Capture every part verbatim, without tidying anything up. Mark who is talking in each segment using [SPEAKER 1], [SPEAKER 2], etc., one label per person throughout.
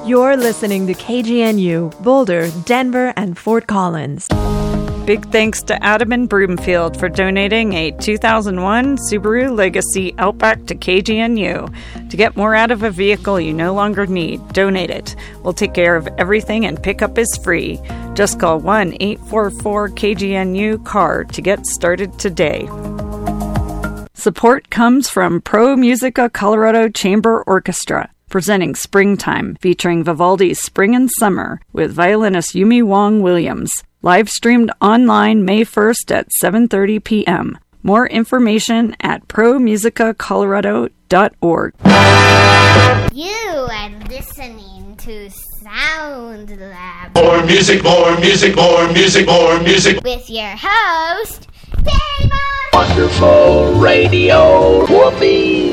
[SPEAKER 1] You're listening to K G N U, Boulder, Denver, and Fort Collins.
[SPEAKER 2] Big thanks to Adam in Broomfield for donating a two thousand one Subaru Legacy Outback to K G N U. To get more out of a vehicle you no longer need, donate it. We'll take care of everything and pickup is free. Just call one eight four four K G N U C A R to get started today. Support comes from Pro Musica Colorado Chamber Orchestra, presenting Springtime, featuring Vivaldi's Spring and Summer with violinist Yumi Wong Williams. Live streamed online May first at seven thirty p.m. More information at pro musica colorado dot org.
[SPEAKER 3] You are listening to Sound Lab.
[SPEAKER 4] More music, more music, more music, more music.
[SPEAKER 3] With your host, Damon.
[SPEAKER 5] Wonderful radio whoopee.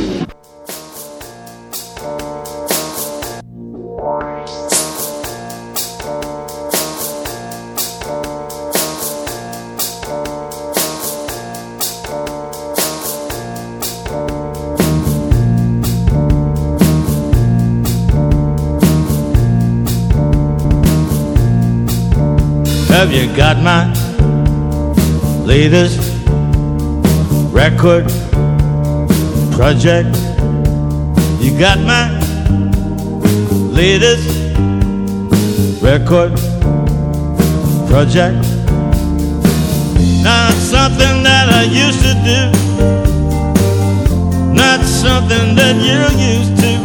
[SPEAKER 6] Have you got my latest record project? You got my latest record project? Not something that I used to do, not something that you're used to,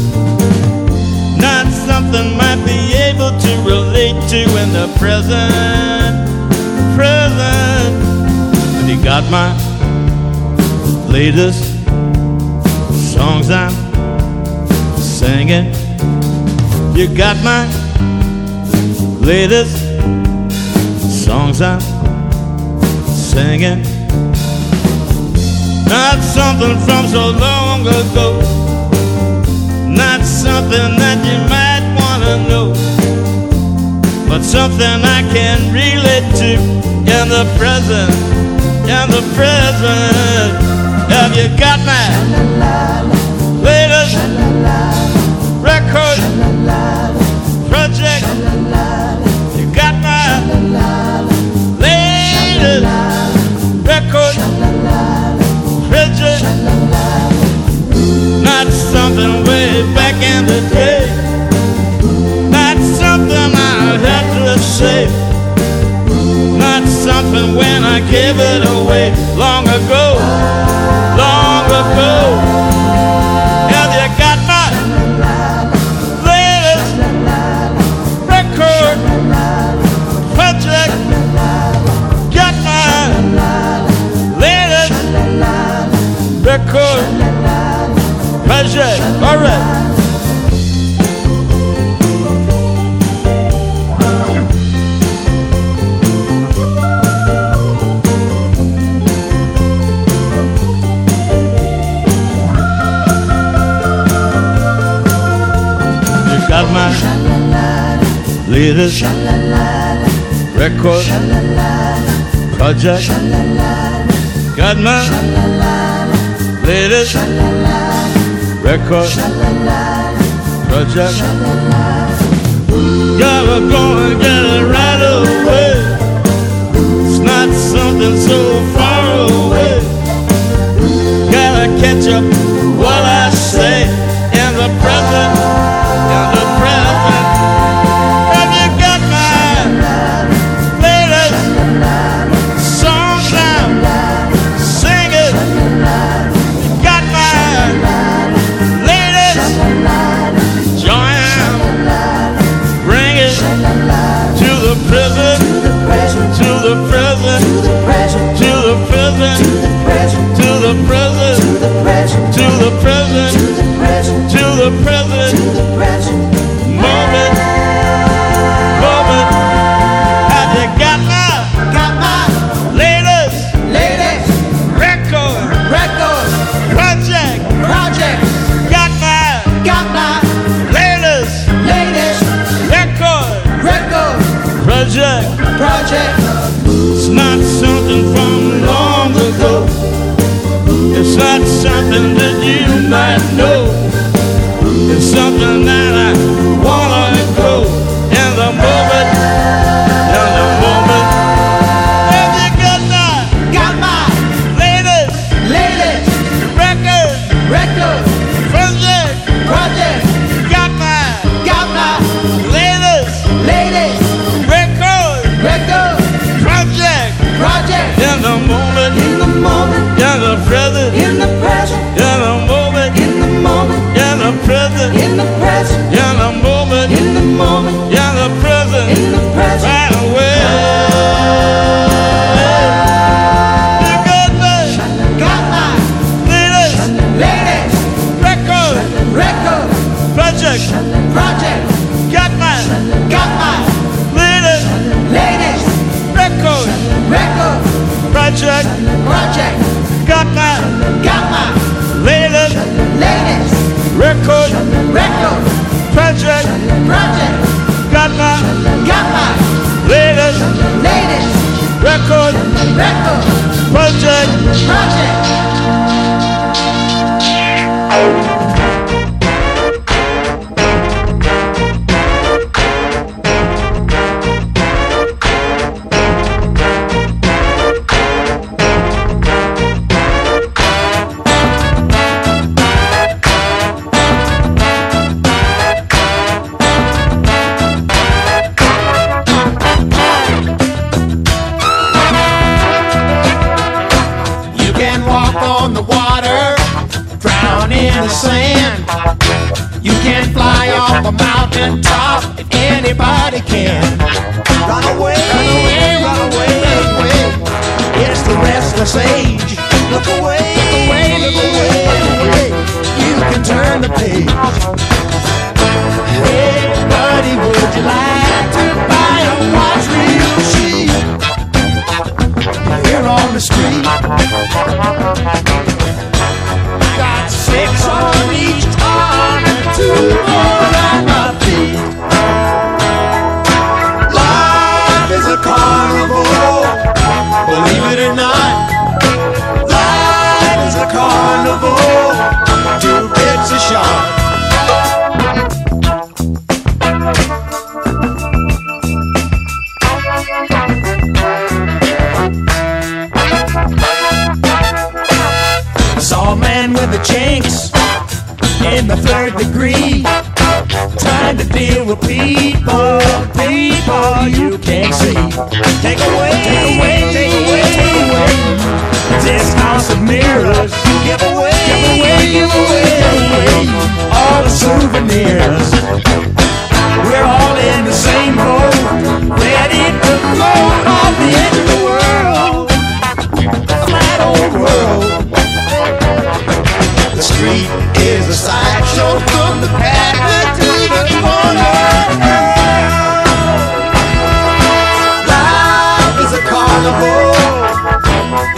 [SPEAKER 6] not something might be able to relate to in the present, present. And you got my latest songs I'm singing. You got my latest songs I'm singing. Not something from so long ago, not something that you might wanna know, but something I can relate to in the present, in the present. Have you got my latest record project? You got my latest record project? Not something way back in the day, not something I had to say, not something when I gave it away long ago, long ago. Have you got my latest record project? Got my latest record project? All right. Got my latest record project? Got my latest record project? Gotta go and get it right away. It's not something so far away. Gotta catch up what I say in the present. To the present, to the present, to the present, to in the moment, in the moment, in the present, in the present, in the moment, in the moment, in the present, in the present, in the moment, in the moment, in the present, in the present, right away. You got me, got my ladies, ladies, record, record, project, project, got my, got my ladies, ladies, record, record, project, project, got my, got my ladies, ladies, record, record, project, project, got my, got my ladies, ladies, record, record, project, project. Sand. You can fly off a mountain top if anybody can. Run away, run away, run away, run away. It's the restless age. Look away, look away, look away, look away. You can turn the page. Hey, buddy, would you like to buy a watch real cheap here on the street? Got six on each arm and two more on my feet. Life is a carnival, believe it or not. Life is a carnival, two bits a shot. Saw a man with the chinks in the third degree, trying to deal with people, people you can't see. Take away, take away, take away, take away this house of mirrors. Give away, give away, give away, give away all the souvenirs. We're all in the same boat, ready to float off the edge of the world, a flat old world. The street is a sideshow from the pavement to the corner. Life is a carnival,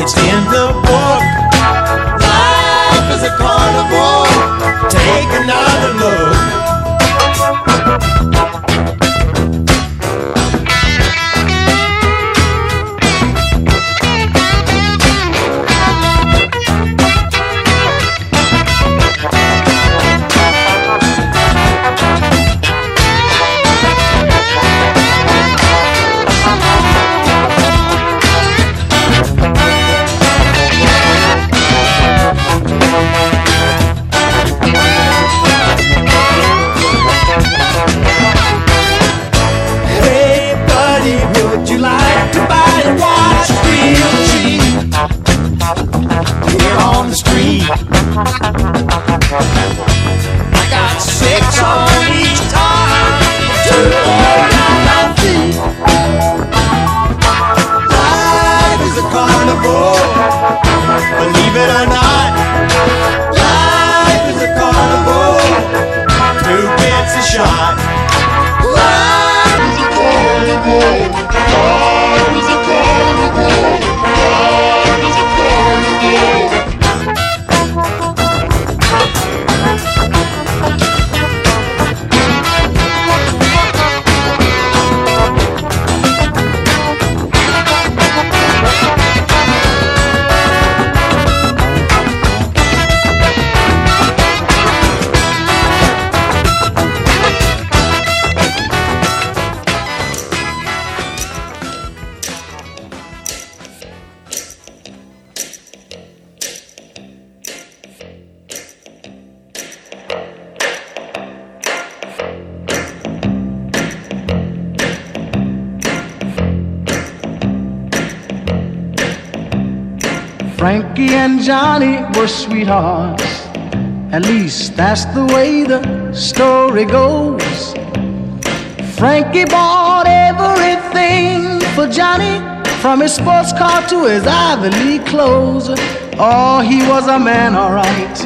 [SPEAKER 7] Frankie and Johnny were sweethearts. At least that's the way the story goes. Frankie bought everything for Johnny, from his sports car to his Ivy League clothes. Oh, he was a man, all right.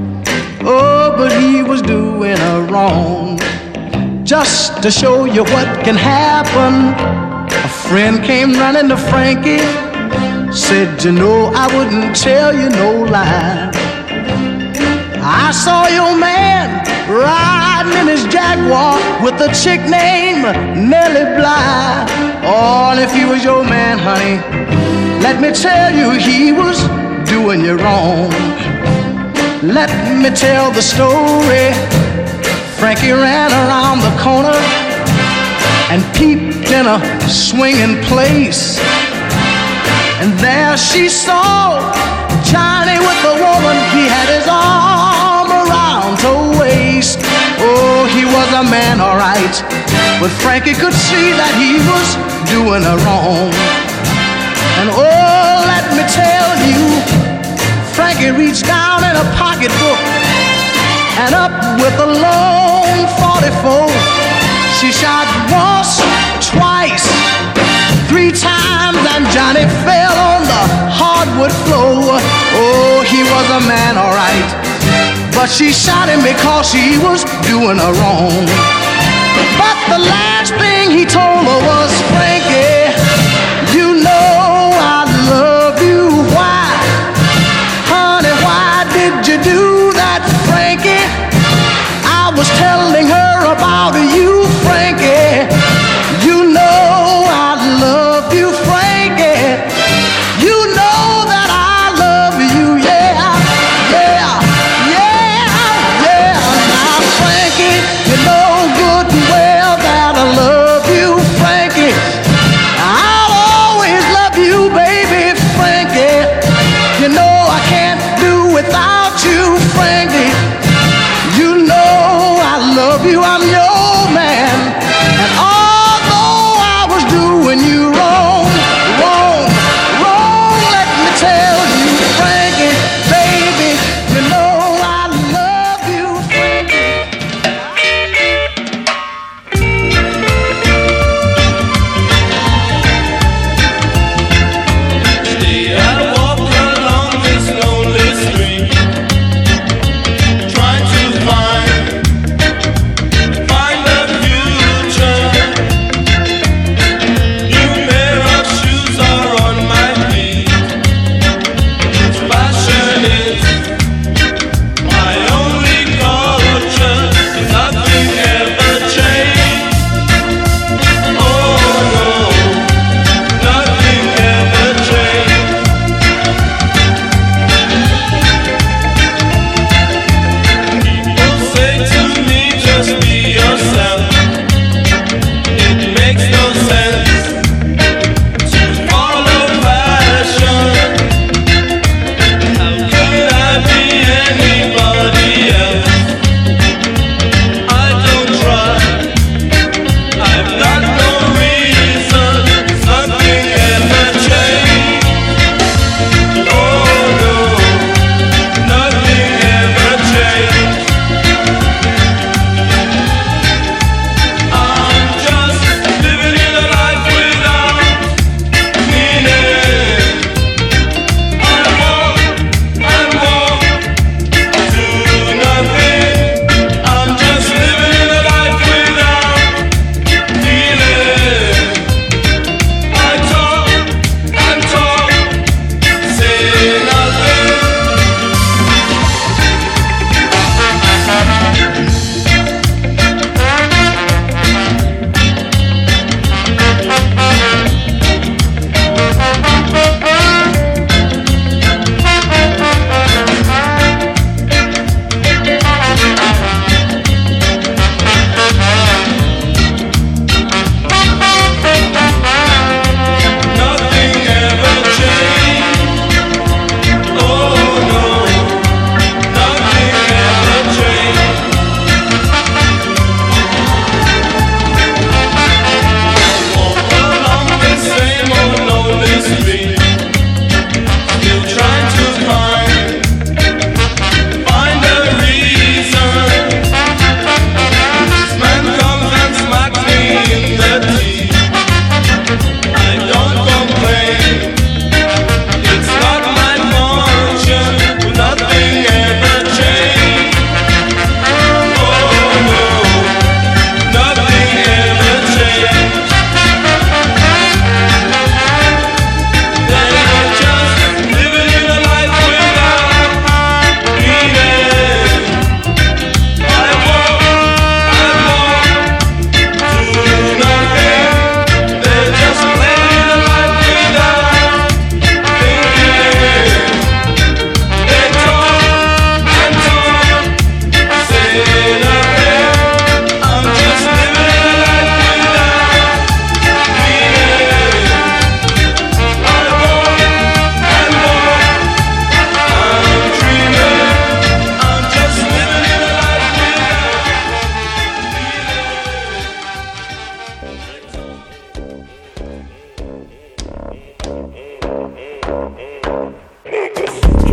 [SPEAKER 7] Oh, but he was doing a wrong. Just to show you what can happen, a friend came running to Frankie, said, you know, I wouldn't tell you no lie. I saw your man riding in his Jaguar with a chick named Nellie Bly. Oh, and if he was your man, honey, let me tell you, he was doing you wrong. Let me tell the story. Frankie ran around the corner and peeped in a swinging place. And there she saw Johnny with the woman. He had his arm around her waist. Oh, he was a man, all right, but Frankie could see that he was doing her wrong. And oh, let me tell you, Frankie reached down in a pocketbook and up with a long forty-four. She shot once, twice, three times, and Johnny fell on the hardwood floor. Oh, he was a man, all right, but she shot him because she was doing her wrong. But the last thing he told her was, Frankie, you know I love you. Why? Honey, why did you do that, Frankie? I was telling her about you, Frankie. You know I love you, Frankie. You know that I love you, yeah, yeah, yeah, yeah. Now, Frankie, you know good and well that I love you, Frankie.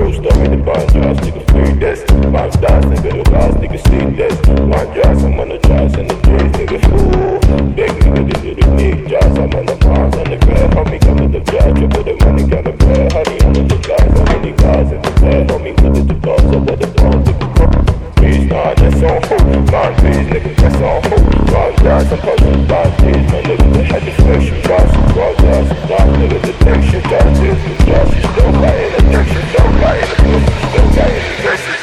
[SPEAKER 8] true story, the bond jars, nigga free this. My stars, nigga, the guys, nigga see this. My jars, I'm on the jars in the trees, nigga fool. Big nigga, this is the big jars, I'm on the bars on the bed. Homie, come to the judge, you put the money on the bed. Honey, under the guys, how many guys in the bed? Homie, look at the dogs, over the dogs, nigga. Please, nah, that's on hold. Man, please, nigga, that's on hold. My jars, I'm pushing bad, please, my nigga, the head is fresh, you jars, my jars, nah, nigga, the thing, shit, jars, this, the jars, you still got it, the thing, shit, still got it, the thing, still got it, the thing.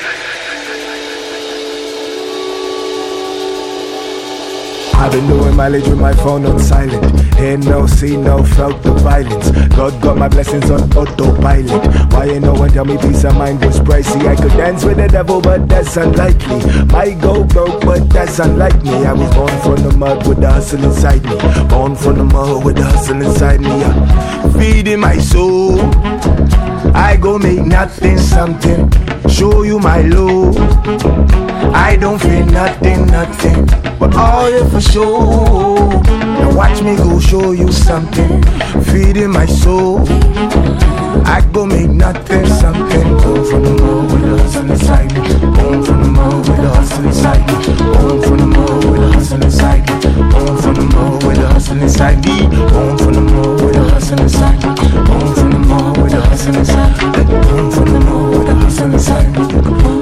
[SPEAKER 9] I've been doing mileage with my phone on silent. Hear no, see no, felt the violence. God got my blessings on autopilot. Why ain't no one tell me peace of mind was pricey? I could dance with the devil, but that's unlikely. Might go broke, but that's unlike me. I was born from the mud with the hustle inside me. Born from the mud with the hustle inside me. I'm feeding my soul. I go make nothing something. Show you my love. I don't feel nothing, nothing, but all it for sure. Now watch me go show you something. Feeding my soul. I go make nothing something. Born from the mud with the hustle inside me. Born from the mud with the hustle inside me. Born from the mud with the hustle inside me. Born from the mud with the hustle inside me. Born from the mud with the hustle inside me. Born from the mud with the hustle inside me. Born from the mud with the hustle inside me.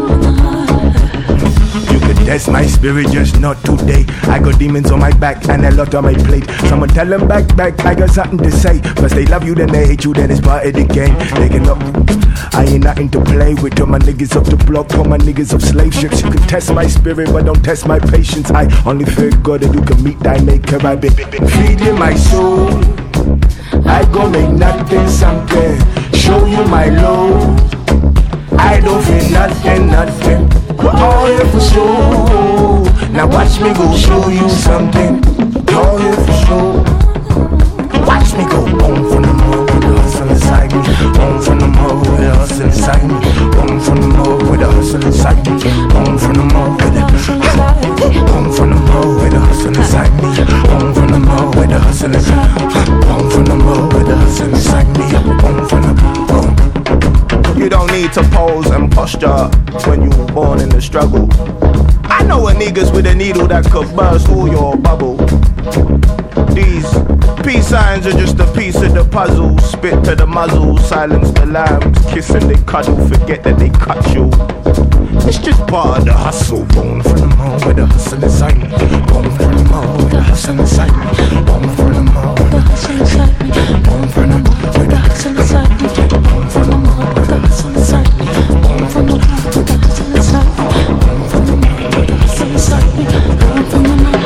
[SPEAKER 9] That's my spirit, just not today. I got demons on my back and a lot on my plate. Someone tell them back, back, I got something to say. First they love you, then they hate you, then it's part of the game. They can up, I ain't nothing to play with. All my niggas off the block, all my niggas off slave ships. You can test my spirit, but don't test my patience. I only fear God that you can meet thy maker. I've been feeding my soul. I go make nothing something. Show you my love. I don't feel nothing, nothing, but all here for sure. Now watch me go show you something. All here for sure. Watch me go home from the mud with the hustle inside me. Home from the mud with the hustle inside me. Home from the mud with the hustle inside me. Home from the mud with the Home from the mud with the hustle inside me. Home from the mud with the hustle inside me. Home from the mud with the hustle inside me. Home from the home. You don't need to pose and posture when you were born in the struggle. I know a niggas with a needle that could burst all your bubble. These peace signs are just a piece of the puzzle. Spit to the muzzle, silence the lambs. Kiss and they cuddle, forget that they cut you. It's just part of the hustle. Born from the mud with the hustle inside me. Born from the mud with the hustle inside me. Born from the mud with the hustle inside me. Born from the mud with the hustle inside me. Born from the mud with the hustle inside me. Born from the mud with the hustle inside me. Born from the mud with the hustle inside me. Born from the mud.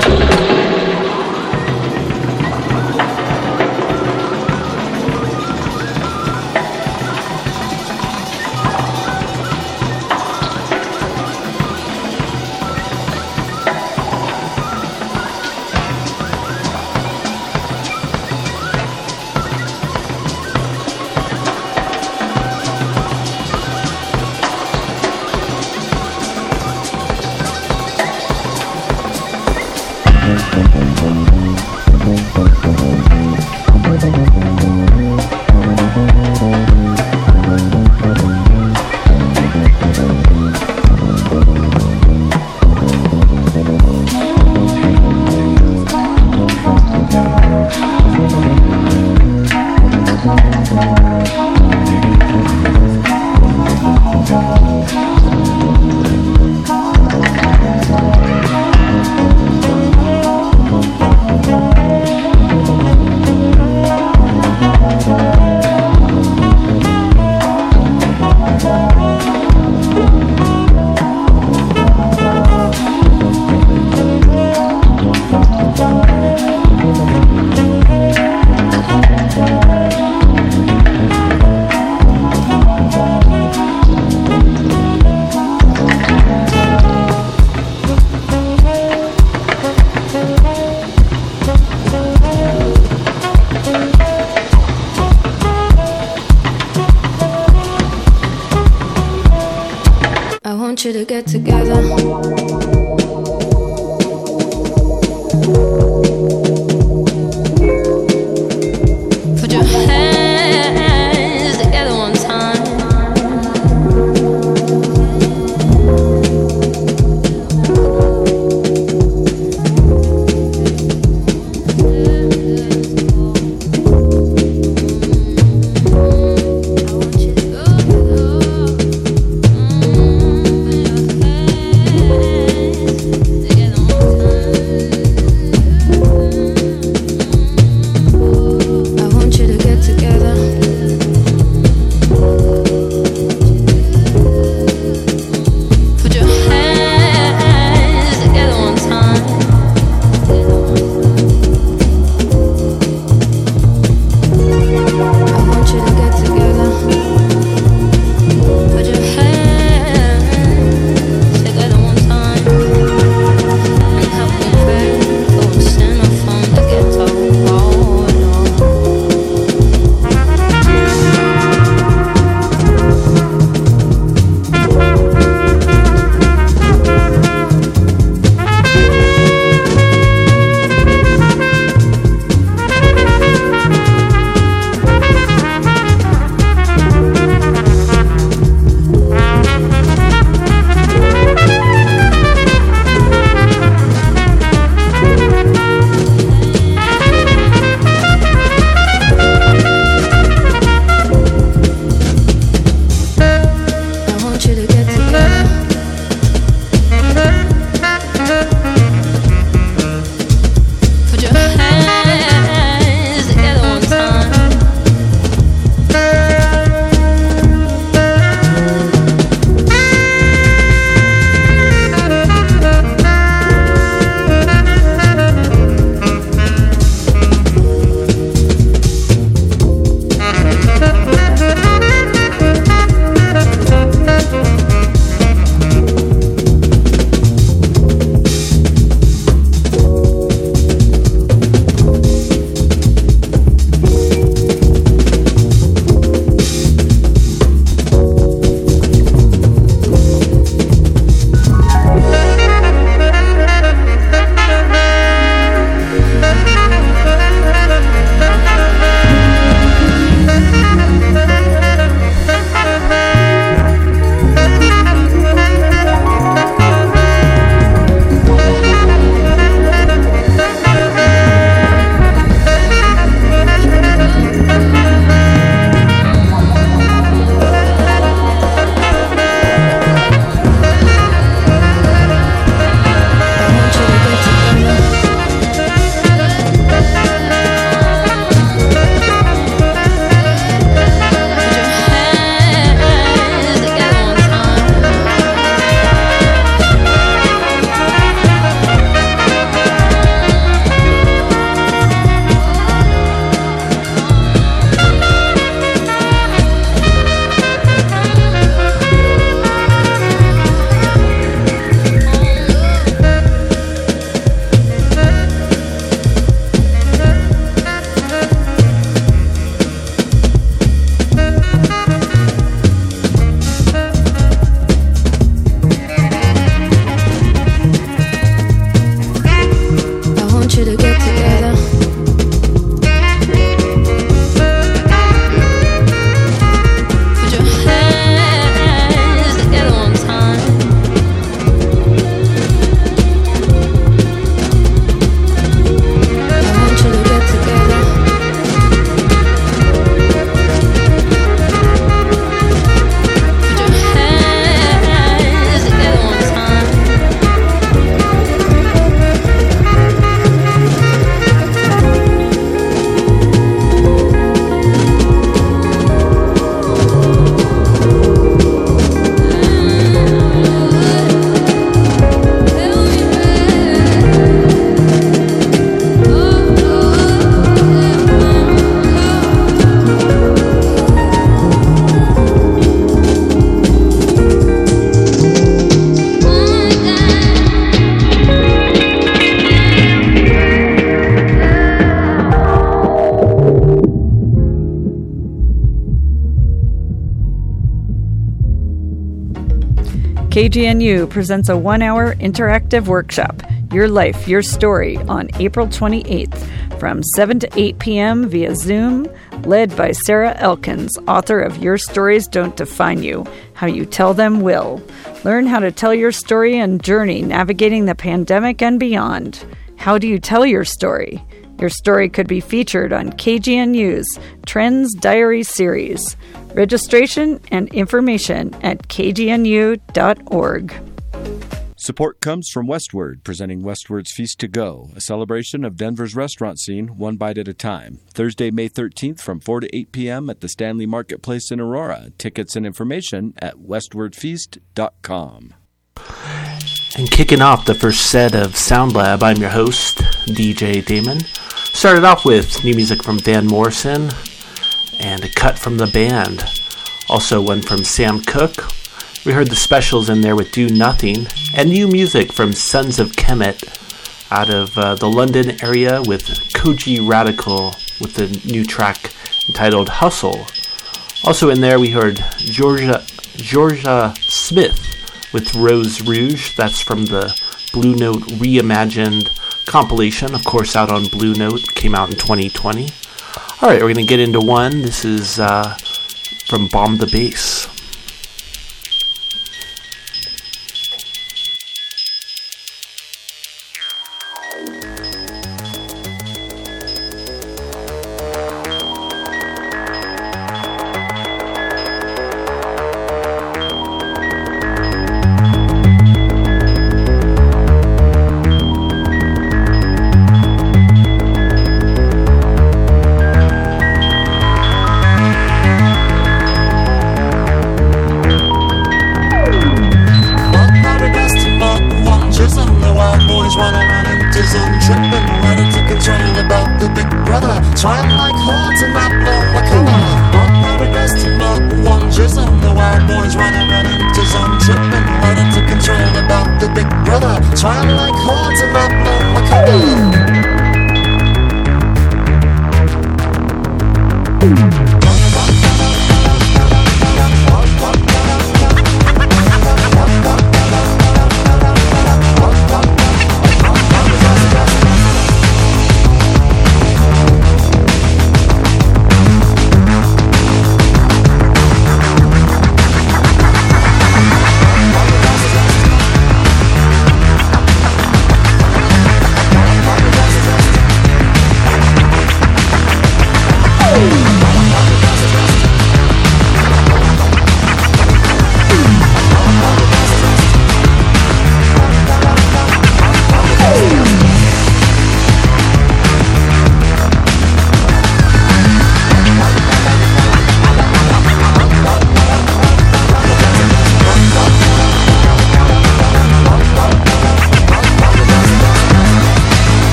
[SPEAKER 10] want you to get together. Put your hands together one time.
[SPEAKER 2] K G N U presents a one-hour interactive workshop, Your Life, Your Story, on April twenty-eighth from seven to eight p.m. via Zoom, led by Sarah Elkins, author of Your Stories Don't Define You, How You Tell Them Will. Learn how to tell your story and journey navigating the pandemic and beyond. How do you tell your story? Your story could be featured on K G N U's Trends Diary series. Registration and information at k g n u dot org.
[SPEAKER 11] Support comes from Westward, presenting Westward's Feast to Go, a celebration of Denver's restaurant scene, one bite at a time. Thursday, May thirteenth from four to eight p.m. at the Stanley Marketplace in Aurora. Tickets and information at westward feast dot com.
[SPEAKER 12] And kicking off the first set of Sound Lab, I'm your host, D J Damon. Started off with new music from Van Morrison and a cut from the band. Also one from Sam Cooke. We heard the specials in there with Do Nothing, and new music from Sons of Kemet out of uh, the London area with Koji Radical with the new track entitled Hustle. Also in there we heard Georgia Georgia Smith with Rose Rouge. That's from the Blue Note Reimagined compilation, of course out on Blue Note, came out in twenty twenty. Alright, we're going to get into one. This is uh, from Bomb the Bass.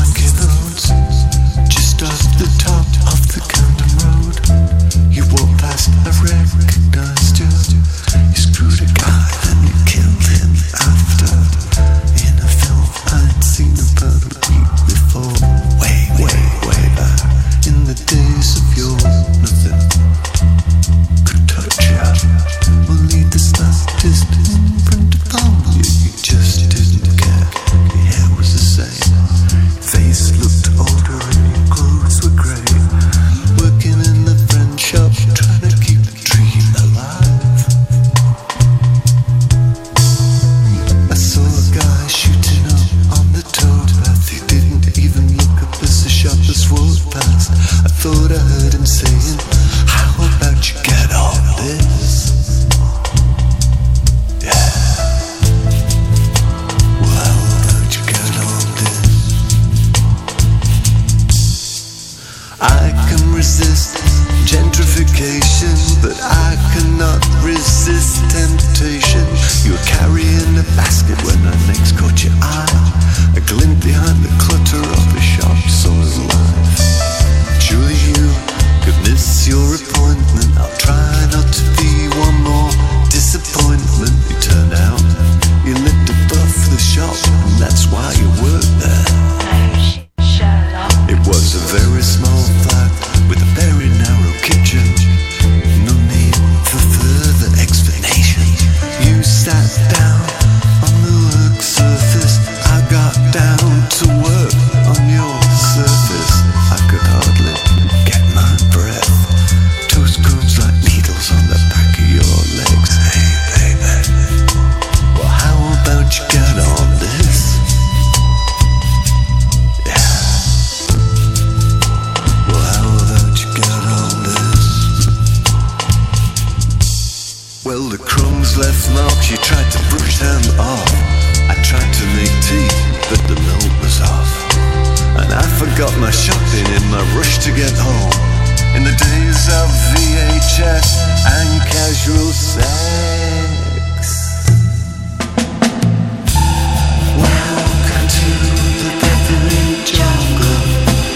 [SPEAKER 13] Just off the top of the Camden Road, you walked thought I heard him saying, how about you get on this? Yeah. Well, how about you get on this? I can resist gentrification, but I cannot resist temptation. You were carrying a basket when I next caught your eye, a glint behind the clutter of a sharp soiled life. Surely you could miss your appointment. I'll try not to be one more disappointment. You turned out you lived above the shop, and that's why you worked there. It was a very small flat with a very narrow kitchen. No need for further explanation. You sat down on the work surface. I got down to work on your surface. I could hardly get my breath. Toast comes like needles on the back of your legs. Hey baby, well how about you get on this? Well, the crumbs left marks, you tried to brush them off. I tried to make tea, but the milk was off. And I forgot my shopping in my rush to get home. In the days of V H S and casual sex. Welcome to the Beverly Jungle.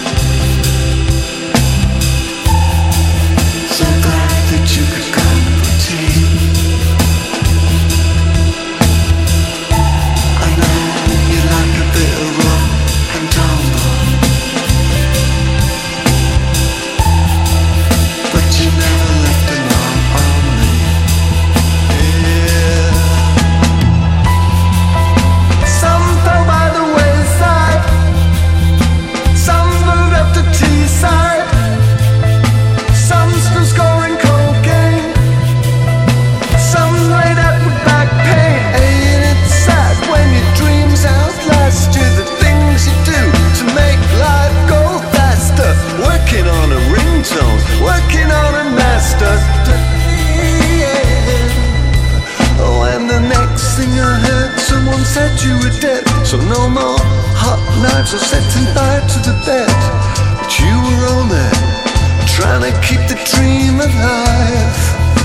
[SPEAKER 13] So glad that you could come for tea. Working on a master. Oh, and the next thing I heard, someone said you were dead. So no more hot knives or setting fire to the bed. But you were on there, trying to keep the dream alive.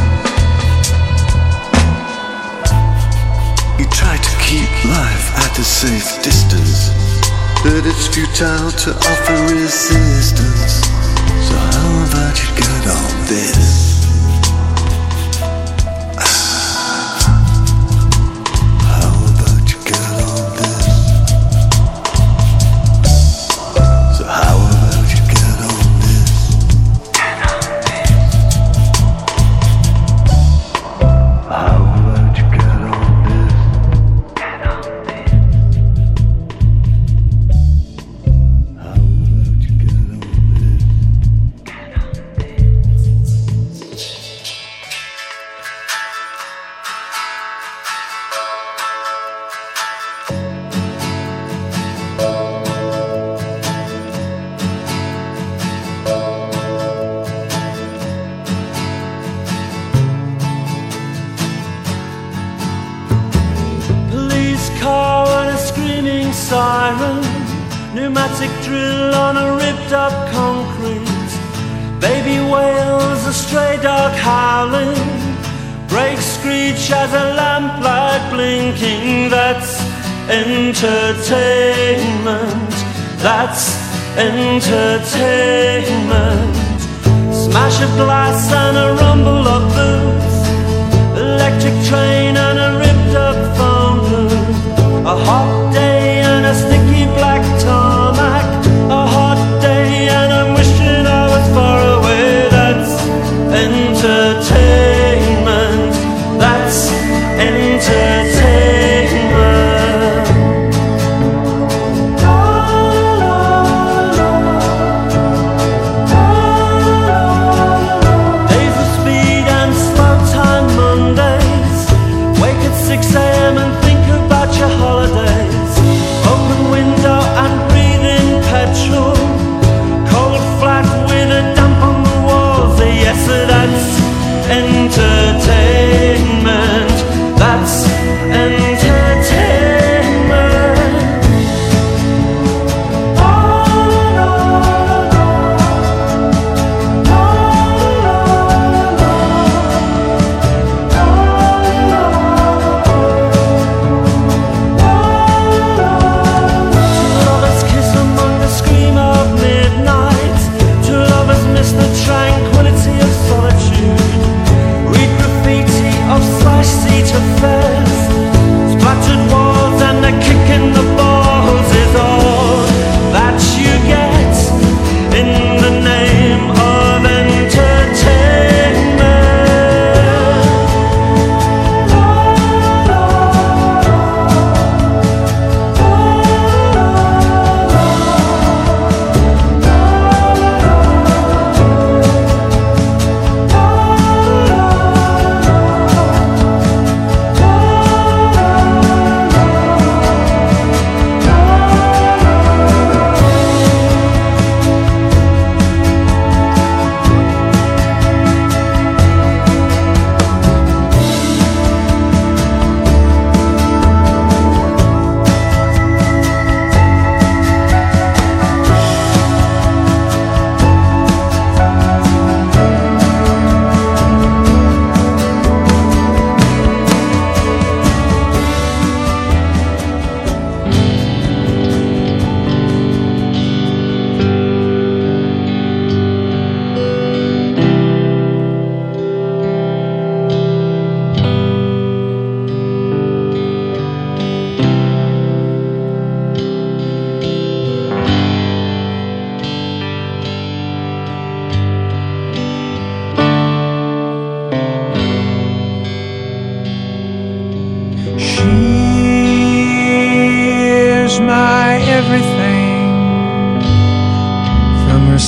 [SPEAKER 13] You try to keep life at a safe distance, but it's futile to offer resistance. So how about you get on this? How about you get on this? So how about you get on this? Get on this. How about you get on this? Get on this. How about you get on this?
[SPEAKER 14] Siren, pneumatic drill on a ripped up concrete. Baby wails, a stray dog howling. Brakes screech as a lamplight blinking. That's entertainment. That's entertainment. Smash of glass and a rumble of boots. Electric train and a ripped up phone booth. A hot day and a sticky black tarmac. A hot day and I'm wishing I was far away. That's entertainment. That's entertainment. Days of speed and slow time Mondays.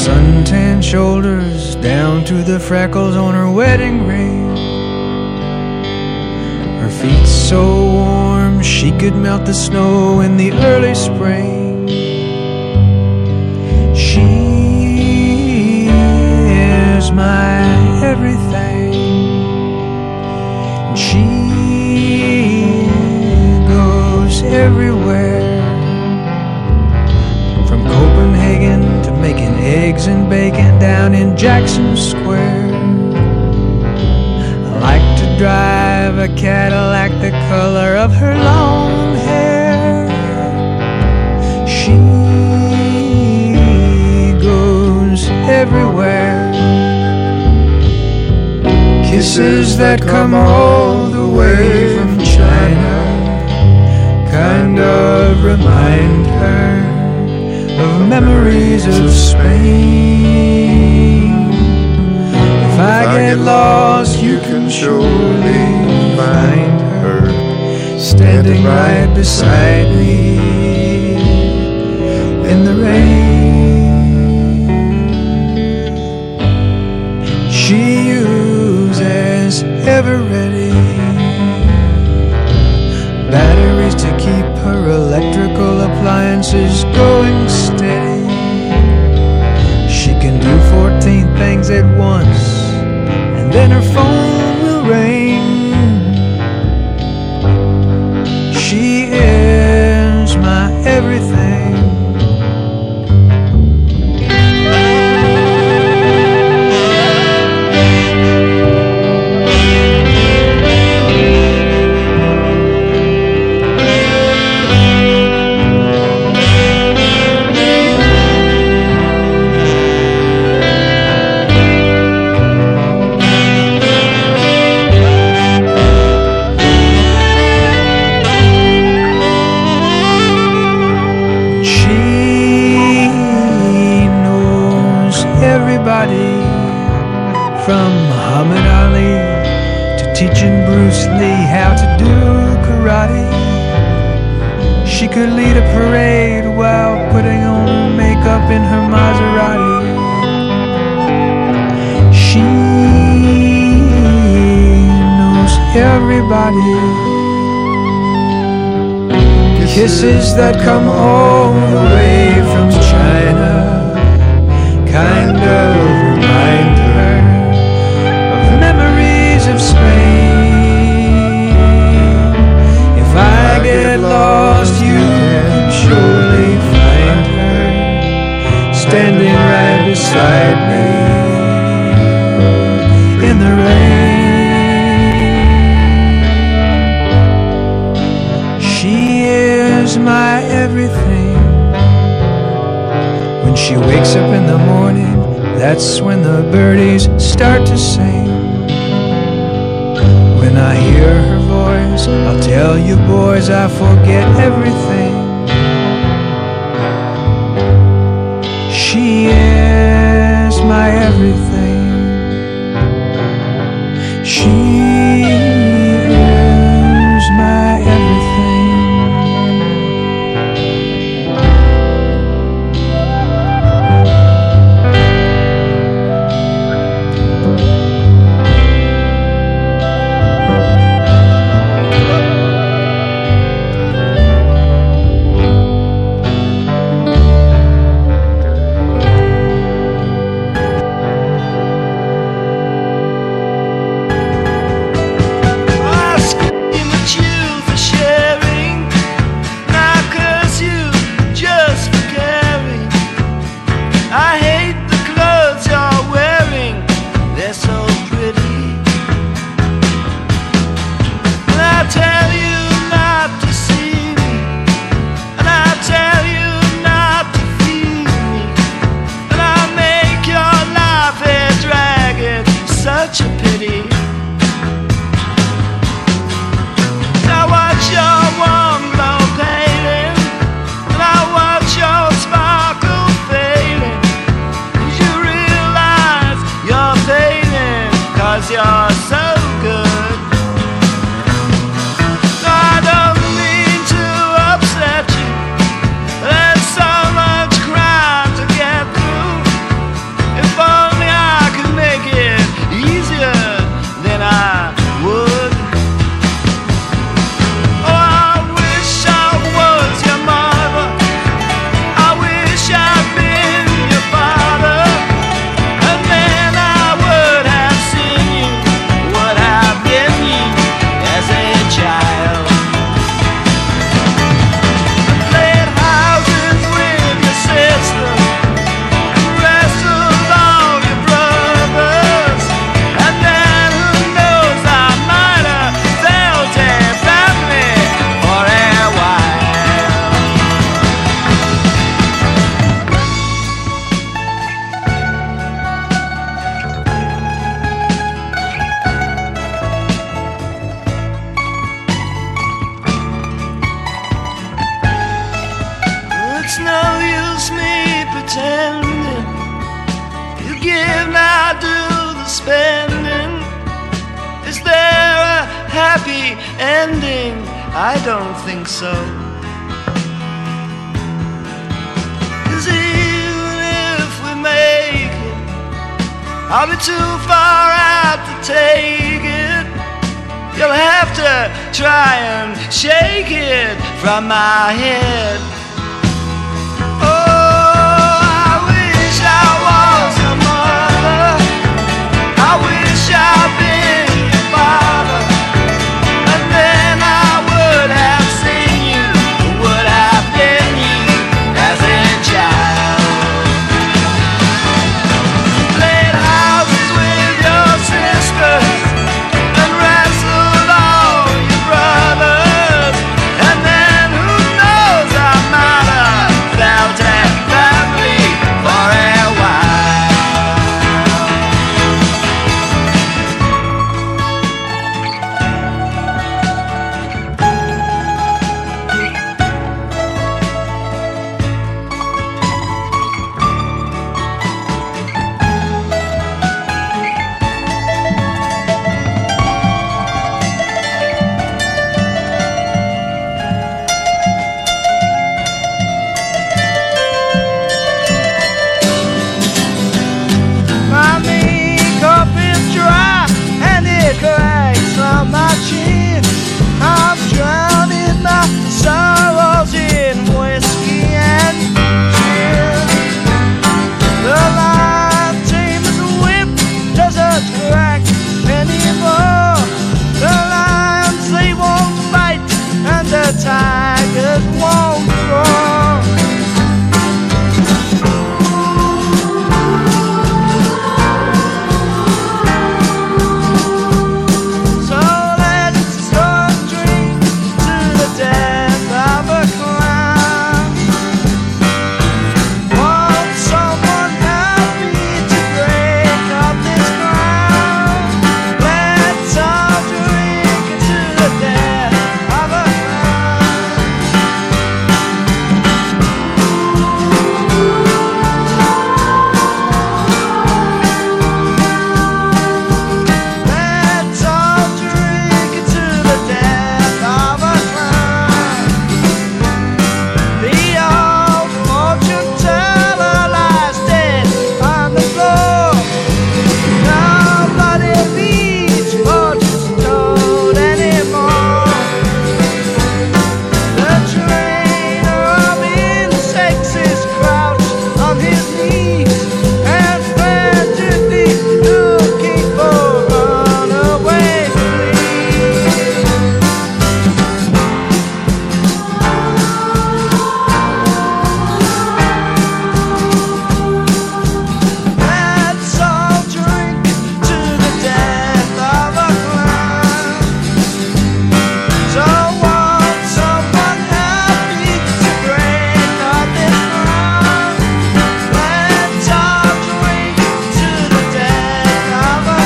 [SPEAKER 15] Suntan shoulders down to the freckles on her wedding ring. Her feet so warm she could melt the snow in the early spring. She is my everything. She goes everywhere, from Copenhagen to making eggs and bacon down in Jackson Square. I like to drive a Cadillac the color of her long hair. She goes everywhere. Kisses that come all the way from China kind of remind her of memories of Spain. If I get lost, you can surely find her standing right beside me in the rain. She uses ever ready batteries to keep her electrical appliances going steady. She can do fourteen things at once, and then her phone will ring. She is my everything. From Muhammad Ali to teaching Bruce Lee how to do karate. She could lead a parade while putting on makeup in her Maserati. She knows everybody. Kisses that come all the way from China kind of remind her of memories of Spain. If I get lost, you can surely find her standing right beside me in the rain. She is my everything. When she wakes up in the morning, that's when the birdies start to sing. When I hear her voice, I'll tell you boys, I forget everything. She is my everything. She is my everything.
[SPEAKER 14] and I do the spending. Is there a happy ending? I don't think so. 'Cause even if we make it, I'll be too far out to take it. You'll have to try and shake it from my head. Oh, I wish I was your mother. I wish I'd been your father. And then I would have seen you, would have been you as a child. Played houses with your sisters and wrestled all your brothers. And then who knows, I might have felt a family for a while. My makeup is dry and it cracks on my chin. I'm drowning my sorrows in whiskey and gin. The lime tamer's whip doesn't crack anymore. The lions, they won't bite and the tigers won't roar. So let's go drink to the death of a clown. Want someone happy to break up this ground. Let's all drink to the death of a Let's all drink to the death of a clown. The old fortune teller lies dead on the floor. Nobody reads fortunes told anymore. The trainer of insects is crouched on his knees and frantically looking for runaway fleas. Let's all drink to the death of a clown. So want someone happy to break up this ground. Let's all drink to the death of a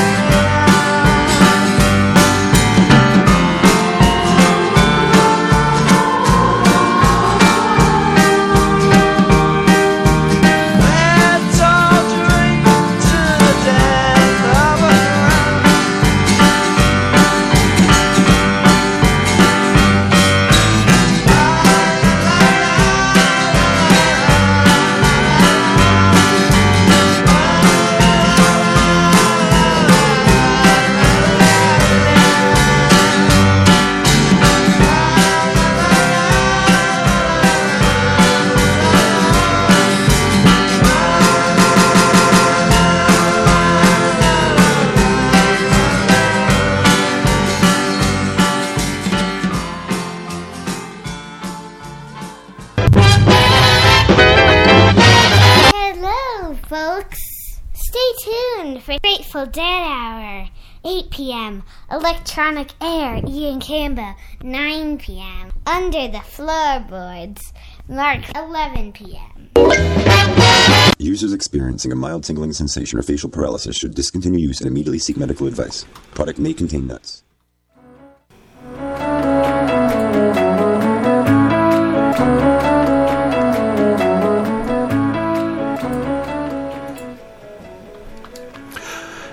[SPEAKER 14] Let's all drink to the death of a
[SPEAKER 3] Hello, folks. Stay tuned for Grateful Dead Hour, eight p.m. Electronic Air, Ian Campbell, nine p.m. Under the Floorboards, Mark, eleven p.m.
[SPEAKER 16] Users experiencing a mild tingling sensation or facial paralysis should discontinue use and immediately seek medical advice. Product may contain nuts.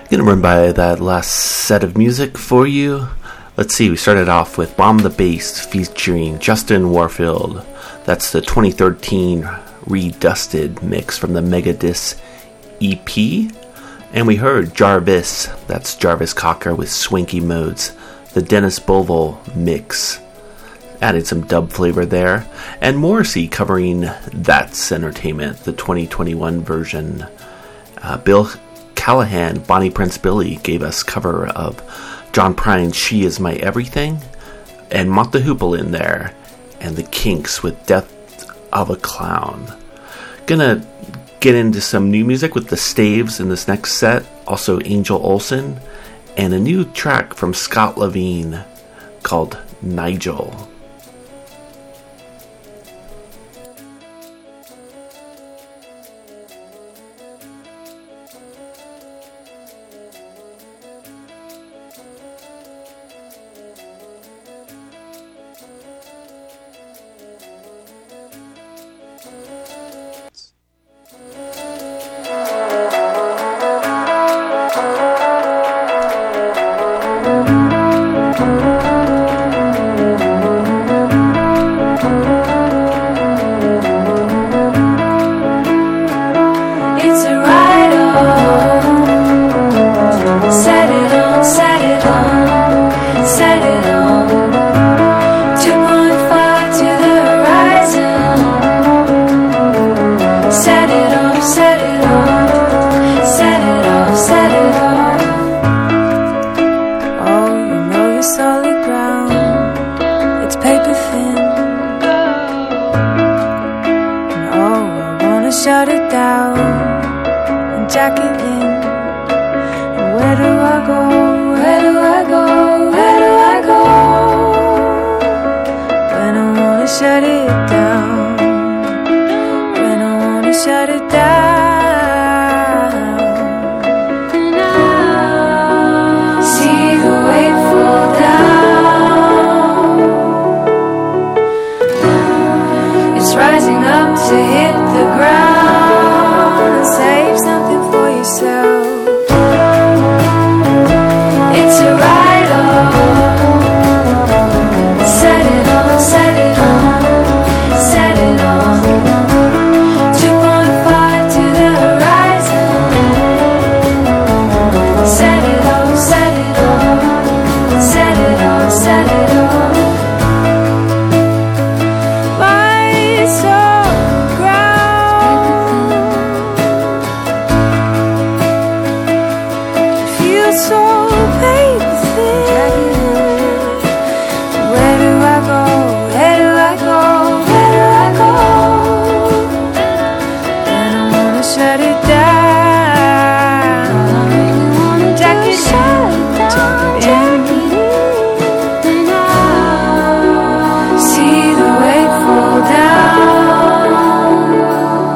[SPEAKER 12] Gonna run by that last set of music for you. Let's see, we started off with Bomb the Bass featuring Justin Warfield. That's the twenty thirteen redusted mix from the Megadisc E P. And we heard Jarvis, that's Jarvis Cocker with Swanky Modes, the Dennis Bovell mix. Added some dub flavor there. And Morrissey covering That's Entertainment, the twenty twenty-one version. Uh, Bill Callahan, Bonnie Prince Billy, gave us cover of John Prine's She Is My Everything. And Mott the Hoople in there. And the Kinks with Death of a Clown. Gonna get into some new music with the Staves in this next set. Also Angel Olsen. And a new track from Scott Levine called Nigel.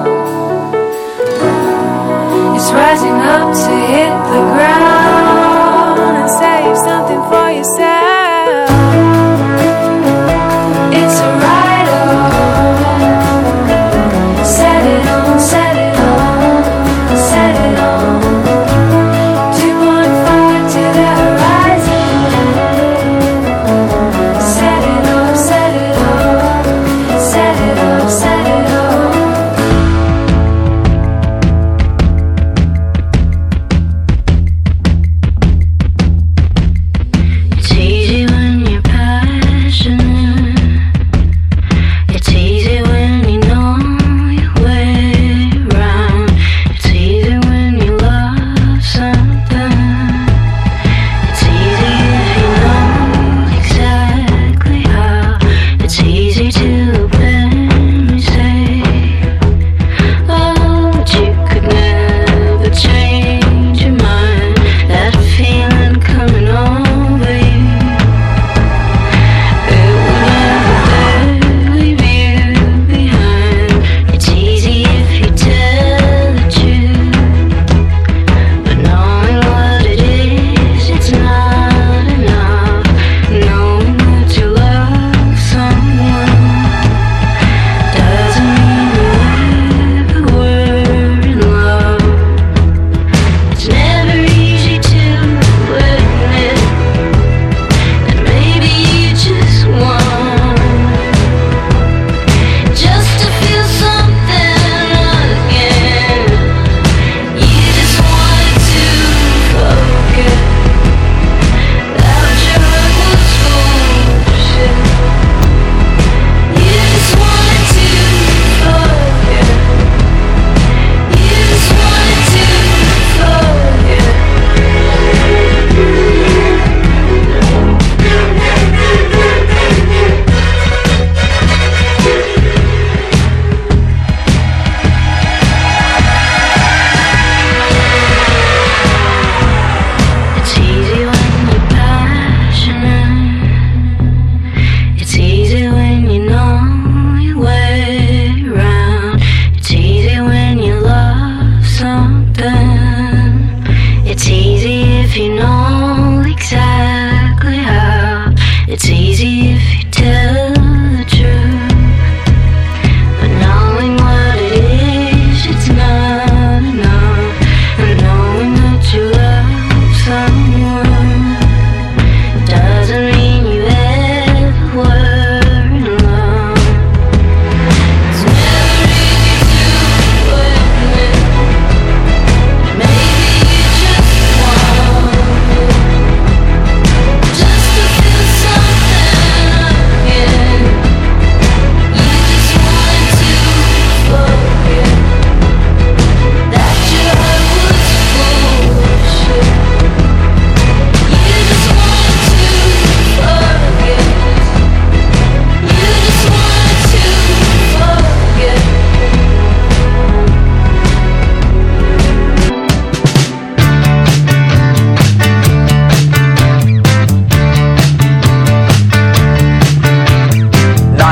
[SPEAKER 10] Rising up to hit the ground.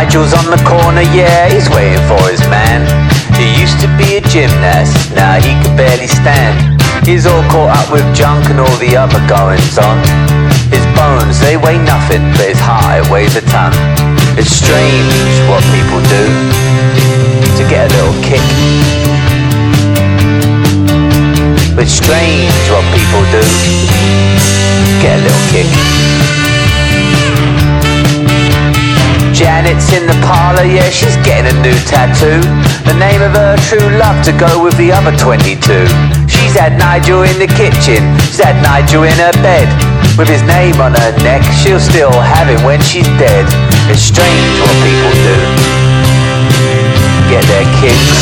[SPEAKER 17] Nigel's on the corner, yeah, he's waiting for his man. He used to be a gymnast, now he can barely stand. He's all caught up with junk and all the other goings on. His bones, they weigh nothing, but his heart, it weighs a ton. It's strange what people do to get a little kick. It's strange what people do to get a little kick. Janet's in the parlour, yeah, she's getting a new tattoo. The name of her true love to go with the other twenty-two. She's had Nigel in the kitchen, she's had Nigel in her bed. With his name on her neck, she'll still have him when she's dead. It's strange what people do to get their kicks.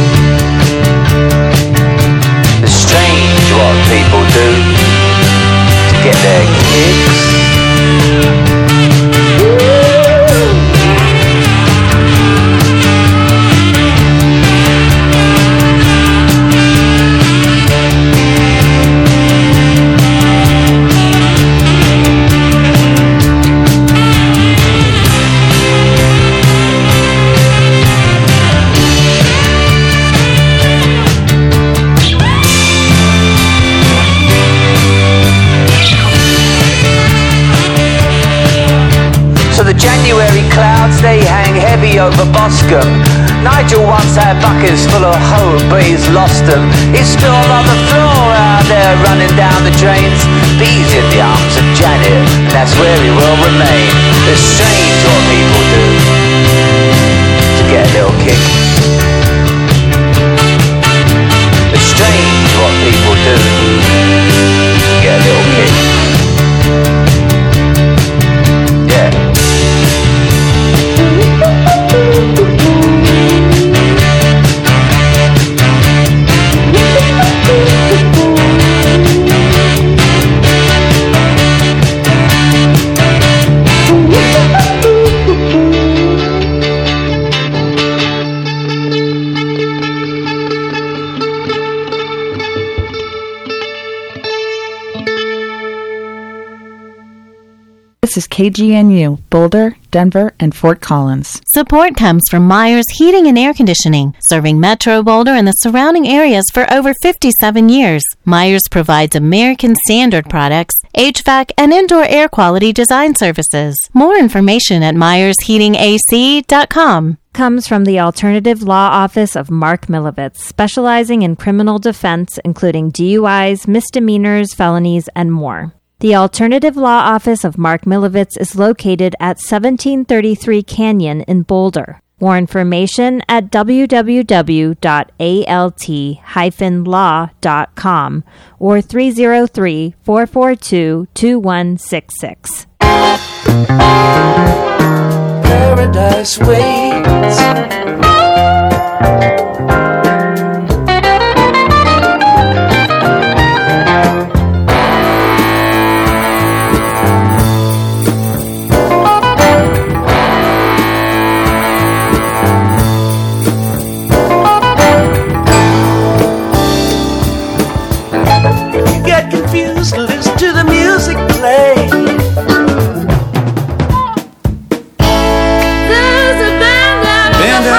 [SPEAKER 17] It's strange what people do to get their kicks. January clouds, they hang heavy over Boscombe. Nigel once had buckets full of hope, but he's lost them. He's still on the floor out there running down the drains. But he's in the arms of Janet, and that's where he will remain. It's strange what people do to get a little kick. It's strange what people do to get a little kick. Yeah.
[SPEAKER 18] This is K G N U, Boulder, Denver, and Fort Collins.
[SPEAKER 19] Support comes from Myers Heating and Air Conditioning, serving Metro Boulder and the surrounding areas for over fifty-seven years. Myers provides American Standard products, H V A C, and indoor air quality design services. More information at myers heating a c dot com.
[SPEAKER 1] Comes from the Alternative Law Office of Mark Milovitz, specializing in criminal defense, including D U Is, misdemeanors, felonies, and more. The Alternative Law Office of Mark Milovitz is located at seventeen thirty-three Canyon in Boulder. More information at w w w dot a l t dash law dot com or three oh three, four four two, two one six six.
[SPEAKER 14] Paradise waits. Confused, listen to the music play. There's a band out on the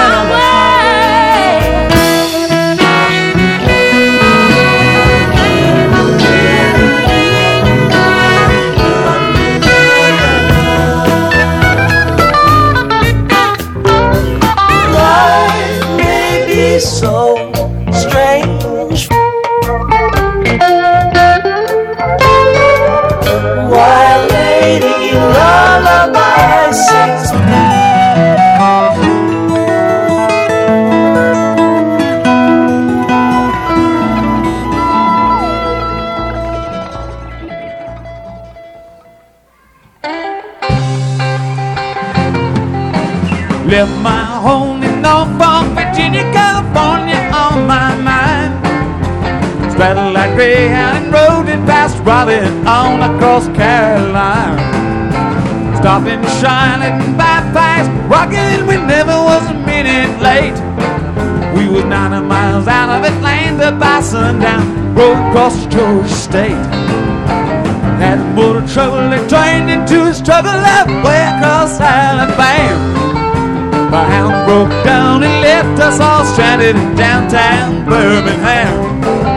[SPEAKER 14] highway. Life may be so strange. While Lady Lullaby sings
[SPEAKER 6] left my home in Norfolk, Virginia, California on my mind. Straddled like Greyhound and rode it past Raleigh on across Carolina. Stopping Charlotte and bypass rocking, we never was a minute late. We was ninety miles out of Atlanta by sundown, rode across Georgia State. Had a motor trouble, it turned into a struggle halfway across Alabama.
[SPEAKER 20] our hound broke down and left us all stranded in downtown Birmingham.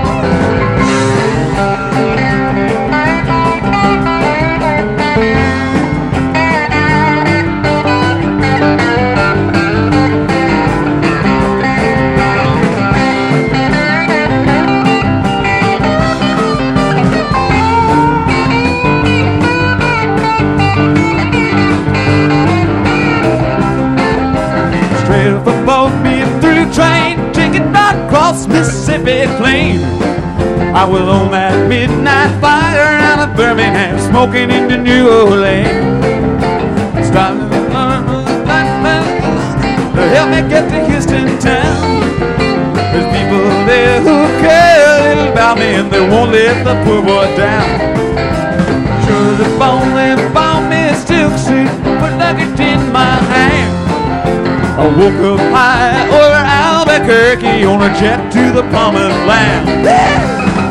[SPEAKER 20] Mississippi plain, I will own that midnight fire out of Birmingham, smoking into New Orleans. Starting to help me get to Houston town. There's people there who care a little about me, and they won't let the poor boy down. Sure, the phone they found me is still sweet, put nugget in my hand. I woke up high over Albuquerque on a jet to the promised land. Yeah!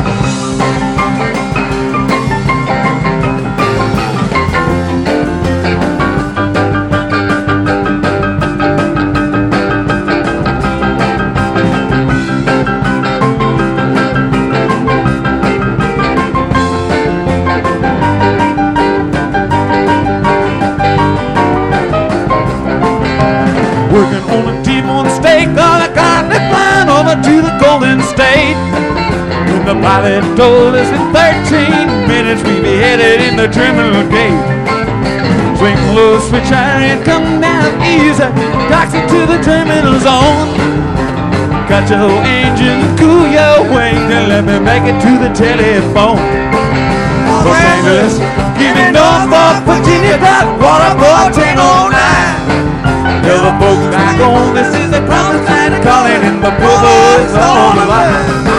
[SPEAKER 20] Working on a T-bone steak on a continent flying over to the Golden State. When the pilot told us in thirteen minutes we'd be headed in the terminal gate. Swing a little switch iron, come down easy, taxi to the terminal zone. Cut your engine, cool your wings, and let me make it to the telephone. Los Angeles, give me Norfolk, Virginia, that water for ten oh nine. Tell the folks back home this is the promised land calling, and the poor boys are on the line.